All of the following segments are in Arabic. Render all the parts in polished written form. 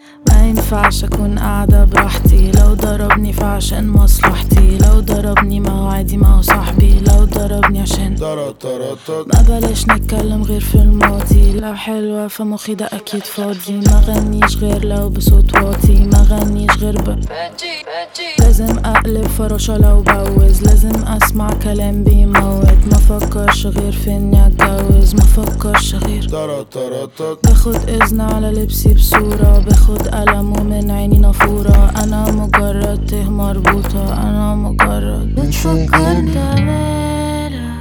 ما ينفعش اكون قاعدة براحتي، لو ضربني فعشان مصلحتي، لو ضربني ما هو عادي ما هو صاحبي، لو ضربني عشان ما بلاش نتكلم غير في الماضي. لو حلوة فمخي ده اكيد فاضي، ما غنيش غير لو بصوت واطي، ما غنيش غير لازم اقلب فراشة لو بوز، لازم اسمع كلام بيموت، ما فكرش غير في اني اتجوز، ما فكرش غير باخد اذن على لبسي بصورة، باخد قلم ومن عيني نافورة، انا مجرد ته مربوطة، انا مجرد بتفكرني مالك،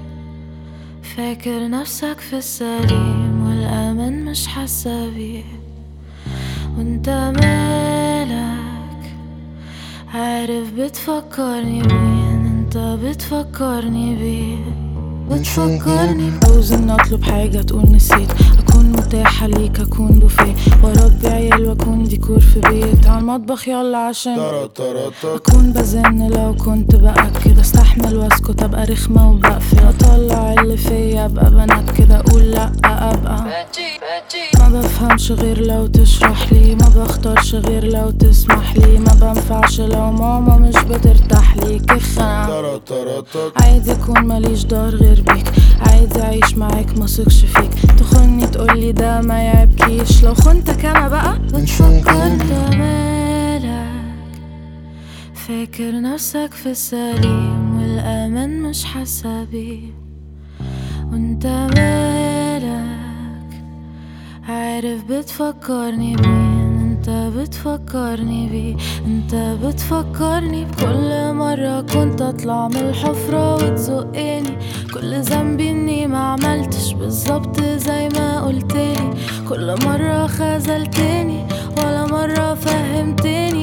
فاكر نفسك في السليم والامان مش حاسة بيه، وانت مالك عارف بتفكرني بمين، انت بتفكرني بيه، بتفكرني عاوز اني اطلب حاجة تقول نسيت، اكون متاحة ليك، اكون بوفيه واربي عيال واكون ديكور في بيت، عالمطبخ يلا عشان اكون بزن، لو كنت باكد استحمل واسكت، ابقى رخمة وبقفل، اطلع اللي فيا ابقى بنات كده اقول لا ابقى ما بفهمش غير لو تشرح لي، ما بختارش غير لو تسمح لي، ما بنفعش لو ماما مش بترتاح لي، كخنا عادي اكون ماليش دار غير بيك، عادي اعيش معاك مثقش فيك، تخوني تقولي ده ما يعبكيش، لو خنتك انا بقى بتفكر مالك، فاكر نفسك في السليم والامان مش حاسة بيه، وانت مالك عارف بتفكرني بمين، انت بتفكرني بيه، انت بتفكرني بكل مرة كنت اطلع من الحفرة وتزقني، كل ذنبي اني ما عملتش بالظبط زي ما قلتلي، كل مرة خذلتني ولا مرة فهمتني،